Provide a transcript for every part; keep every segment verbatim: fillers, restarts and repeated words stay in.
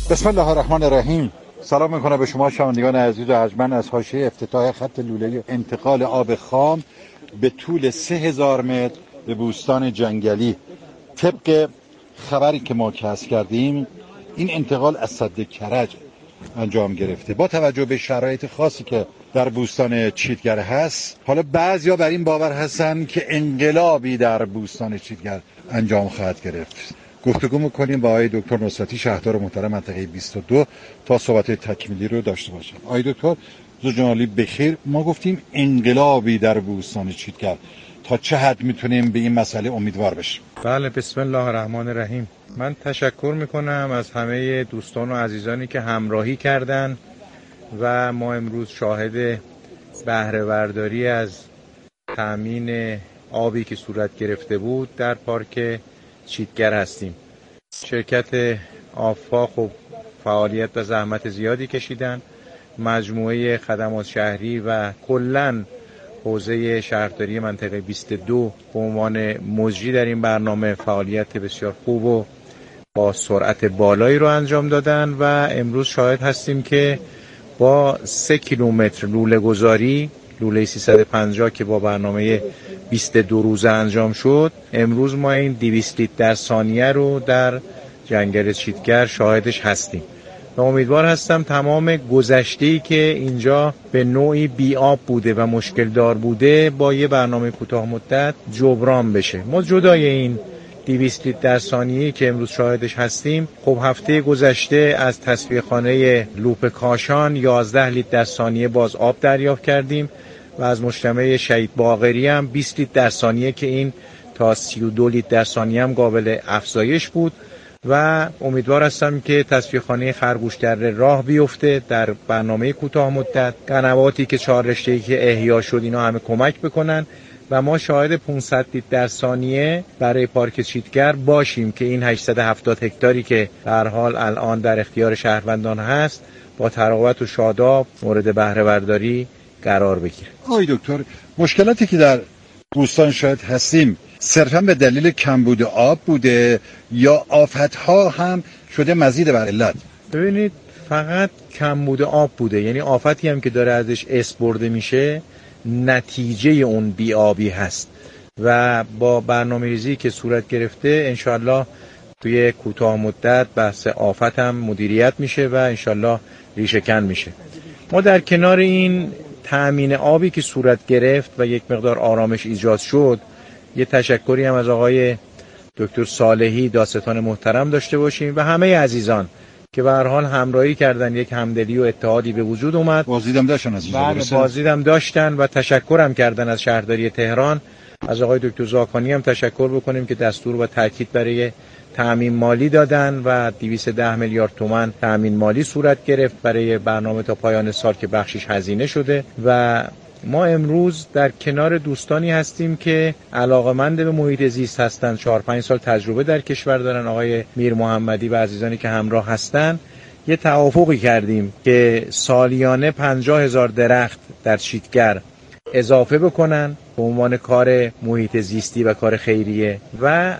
بسم الله الرحمن الرحیم. سلام میکنم به شما شنوندگان عزیز و ارجمند از حاشیه افتتاح خط لوله انتقال آب خام به طول سه هزار متر به بوستان جنگلی. طبق خبری که ما کسب کردیم این انتقال از سد کرج انجام گرفته با توجه به شرایط خاصی که در بوستان چیتگر هست. حالا بعضیا بر این باور هستن که انقلابی در بوستان چیتگر انجام خواهد گرفت. گفتگو میکنیم با آقای دکتر نصرتی، شهردار محترم منطقه بیست و دو، تا صحبت تکمیلی رو داشته باشیم. آقای دکتر زوجانالی بخیر، ما گفتیم انقلابی در بوستان چیتگر، تا چه حد میتونیم به این مسئله امیدوار بشیم؟ بله، بسم الله الرحمن الرحیم. من تشکر میکنم از همه دوستان و عزیزانی که همراهی کردن و ما امروز شاهد بهره برداری از تامین آبی که صورت گرفته بود در پارک چیتگر هستیم. شرکت آفا خب فعالیت و زحمت زیادی کشیدن، مجموعه خدمات شهری و کلاً حوزه شهرداری منطقه بیست و دو به عنوان مجری در این برنامه فعالیت بسیار خوب و با سرعت بالایی رو انجام دادن و امروز شاهد هستیم که با سه کیلومتر لوله گذاری، لوله سیصد و پنجاه که با برنامه بیست و دو روزه انجام شد، امروز ما این دویست لیتر در ثانیه رو در جنگل چیتگر شاهدش هستیم و امیدوار هستم تمام گذشته‌ای که اینجا به نوعی بی آب بوده و مشکل دار بوده با یه برنامه کوتاه مدت جبران بشه. ما جدای این دویست لیتر در ثانیه‌ای که امروز شاهدش هستیم، خب هفته گذشته از تصفیه خانه لوپ کاشان یازده لیتر در ثانیه باز آب دریافت کردیم و از مجتمع شهید باقری هم بیست لیتر در ثانیه که این تا سی و دو لیتر در ثانیه هم قابل افزایش بود و امیدوار هستم که تصفیه خانه خرگوش در راه بیفته در برنامه کوتاه مدت. قنواتی که چهار رشته‌ای که احیا شد اینا همه کمک بکنن و ما شاهد پانصد لیتر در ثانیه برای پارک چیتگر باشیم که این هشتصد و هفتاد هکتاری که در حال الان در اختیار شهروندان هست با تراوت و شاداب مورد بهره برداری قرار بگیره. آقای دکتر، مشکلاتی که در بوستان شاهد هستیم صرفا به دلیل کمبود آب بوده یا آفت‌ها هم شده مزید بر علت؟ ببینید، فقط کمبود آب بوده، یعنی آفتی هم که داره ازش اسم برده میشه نتیجه اون بی آبی هست و با برنامه‌ریزی که صورت گرفته انشالله توی کوتاه مدت بحث آفت هم مدیریت میشه و انشالله ریشه کن میشه. ما در کنار این تأمین آبی که صورت گرفت و یک مقدار آرامش ایجاد شد، یه تشکری هم از آقای دکتر صالحی داستان محترم داشته باشیم و همه عزیزان که به هر حال همراهی کردن، یک همدلی و اتحادی به وجود اومد. بازدیدم داشتن از اینجا برسه. بازدیدم داشتن و تشکرم کردن از شهرداری تهران. از آقای دکتر زاکانی هم تشکر بکنیم که دستور و تاکید برای تأمین مالی دادن و دویست و ده میلیارد تومان تأمین مالی صورت گرفت برای برنامه تا پایان سال که بخشش هزینه شده و ما امروز در کنار دوستانی هستیم که علاقه‌مند به محیط زیست هستند، چهار پنج سال تجربه در کشور دارن، آقای میر محمدی و عزیزانی که همراه هستن. یه توافقی کردیم که سالیانه پنجاه هزار درخت در چیتگر اضافه بکنن به عنوان کار محیط زیستی و کار خیریه و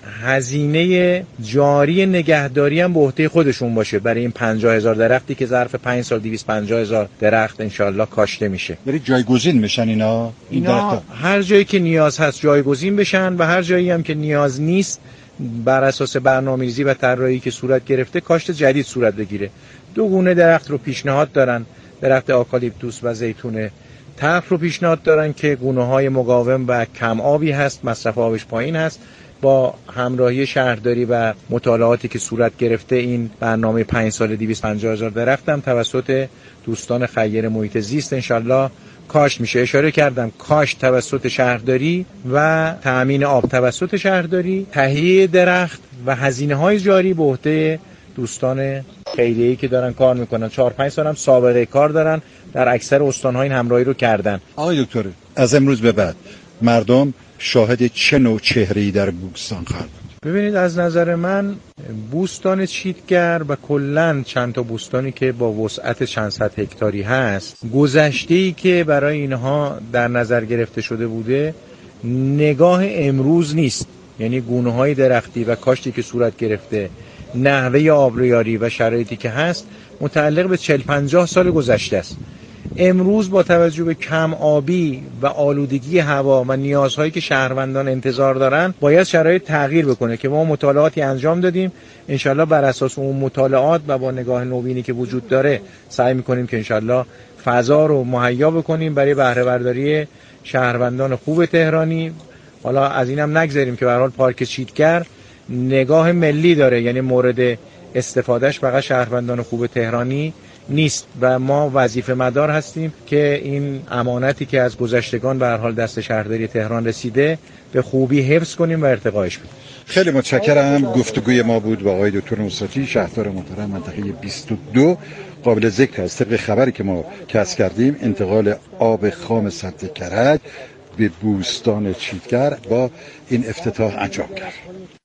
هزینه جاری نگهداری هم به عهده خودشون باشه برای این پنجاه هزار درختی که ظرف پنج سال دویست و پنجاه هزار درخت انشالله کاشته میشه. برای جایگزین بشن اینا این اینا هر جایی که نیاز هست جایگزین بشن و هر جایی هم که نیاز نیست بر اساس برنامه‌ریزی و طراحی که صورت گرفته کاشت جدید صورت بگیره. دو گونه درخت رو پیشنهاد دارن، درخت آکالیپتوس و زیتون تلخ رو پیشنهاد دارن که گونه‌های مقاوم و کم آبی هست، مصرف آبش پایین هست. با همراهی شهرداری و مطالعاتی که صورت گرفته این برنامه پنج سال دویست و پنجاه هزار درخت هم توسط دوستان خیر محیط زیست انشالله کاشت میشه. اشاره کردم کاشت توسط شهرداری و تأمین آب توسط شهرداری، تهیه درخت و هزینه‌های جاری به عهده دوستان خیریه‌ای که دارن کار میکنن. چهار پنج سال هم سابقه کار دارن، در اکثر استان‌ها این همراهی رو کردن. آقای دکتر، از امروز به بعد مردم شاهد چه نوع چهره‌ای در بوستان خواهند بود؟ ببینید، از نظر من بوستان چیتگر و کلاً چند تا بوستانی که با وسعت چند صد هکتاری هست، گذشته‌ای که برای اینها در نظر گرفته شده بوده نگاه امروز نیست. یعنی گونه‌های درختی و کاشتی که صورت گرفته، نحوه آبرویاری و شرایطی که هست متعلق به چهل پنجاه سال گذشته است. امروز با توجه به کم آبی و آلودگی هوا و نیازهایی که شهروندان انتظار دارن باید شرایط تغییر بکنه که ما مطالعاتی انجام دادیم. انشالله بر اساس اون مطالعات و با نگاه نوینی که وجود داره سعی میکنیم که انشالله فضا رو مهیا بکنیم برای بهره برداری شهروندان خوب تهرانی. حالا از اینم نگذاریم که به هر حال پارک چیتگر نگاه ملی داره، یعنی مورد استفادهش فقط شهروندان خوب تهرانی نیست و ما وظیفه مدار هستیم که این امانتی که از گذشتگان به هر حال دست شهرداری تهران رسیده به خوبی حفظ کنیم و ارتقاش بدیم. خیلی متشکرم. گفتگوی ما بود با آقای دکتر نصرتی، شهردار محترم منطقه بیست و دو. قابل ذکر است طبق خبری که ما کسب کردیم انتقال آب خام سد کرج به بوستان چیتگر با این افتتاح انجام کرد.